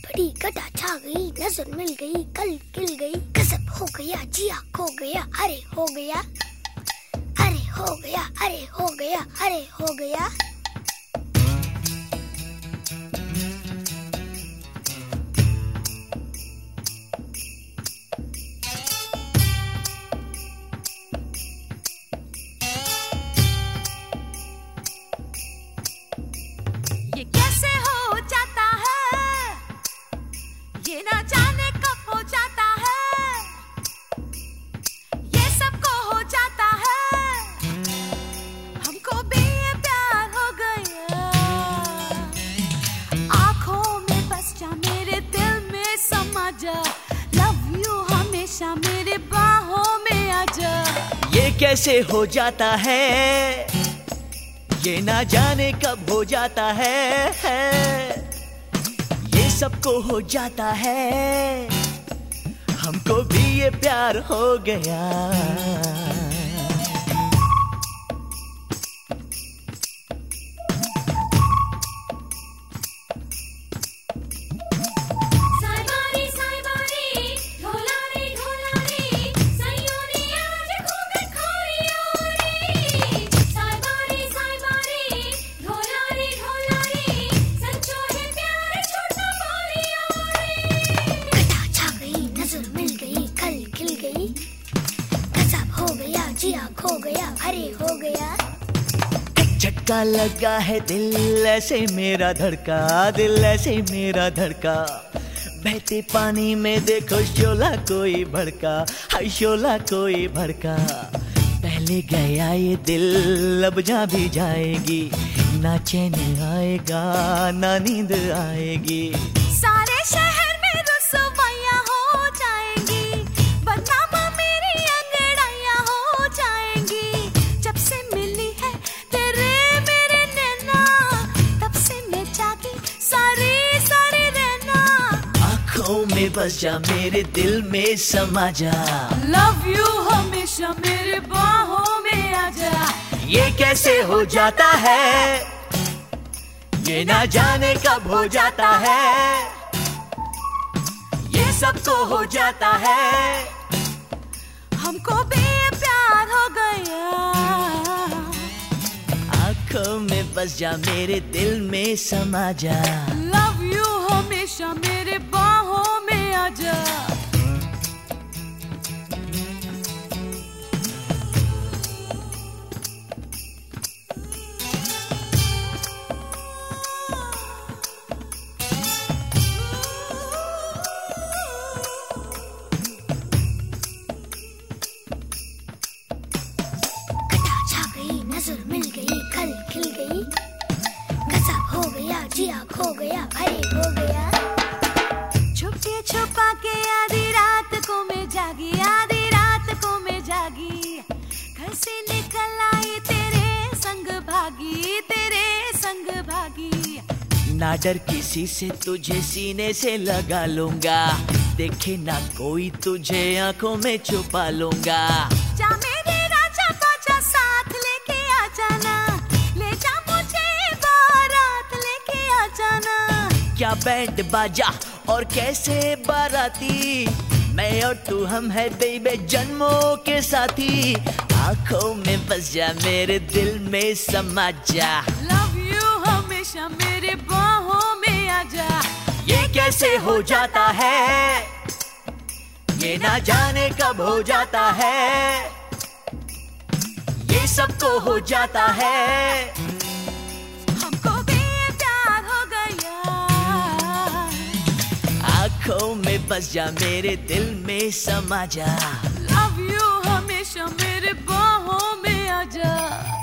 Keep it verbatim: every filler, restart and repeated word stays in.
बड़ी घटा छा गई, नजर मिल गई, कल खिल गई, गजब हो गया, जिया खो गया, अरे हो गया, अरे हो गया, अरे हो गया, अरे हो गया। ये कैसे हो जाता है, ये ना जाने कब हो जाता है, ये सबको हो जाता है, हमको भी ये प्यार हो गया, आँखों में बस जा, मेरे दिल में समा जा, लव यू हमेशा मेरे बाहों में आजा। ये कैसे हो जाता है, ये ना जाने कब हो जाता है, है। ये सबको हो जाता है, हमको भी ये प्यार हो गया। खो गया, अरे हो गया। झटका लगा है दिल ऐसे मेरा धड़का, दिल ऐसे मेरा धड़का, बहते पानी में देखो शोला कोई भड़का, हाय शोला कोई भड़का। पहले गया ये दिल अब जा भी जाएगी, ना चैन आएगा ना नींद आएगी। सारे शहर में रुसवाइयां हो जाएंगी, बदनाम मेरी अंगड़ाइयां हो जाएंगी। जब से मिली है तेरे मेरे नैना, तब से मैं जागी सारी सारी रहना। आँखों में बस जा, मेरे दिल में समा जा, लव यू हमेशा मेरे बाहों में आजा। ये कैसे हो जाता है, ये ना जाने कब हो जाता है, ये सबको हो जाता है, हमको भी प्यार हो गया। आँखों में बस जा, मेरे दिल में समा जा, लव यू हमेशा मेरे बाहों में आजा। नजर मिल गई, कल खिल गई, गजब हो गया, जिया खो गया, अरे हो गया। छुपके छुपा के आधी रात को मैं जागी, आधी रात को मैं जागी, घर से निकल आई तेरे संग भागी, तेरे संग भागी। ना डर किसी से, तुझे सीने से लगा लूंगा, देखे ना कोई तुझे आंखों में छुपा लूंगा। जा मेरे राजा बाजा साथ लेके आ जाना, ले जा मुझे बारात लेके आ जाना। क्या बैंड बाजा और कैसे बाराती, मैं और तू हम है बेबे जन्मों के साथी। आंखों में बस जा, मेरे दिल में समा जा, लव यू हमेशा मेरे बाहों में आजा। ये कैसे हो जाता है, ये ना जाने कब हो जाता है, ये सबको हो जाता है, हमको भी प्यार हो गया। आँखों में बस जा, मेरे दिल में समा जा, लव यू हमेशा मेरे बाहों में आजा।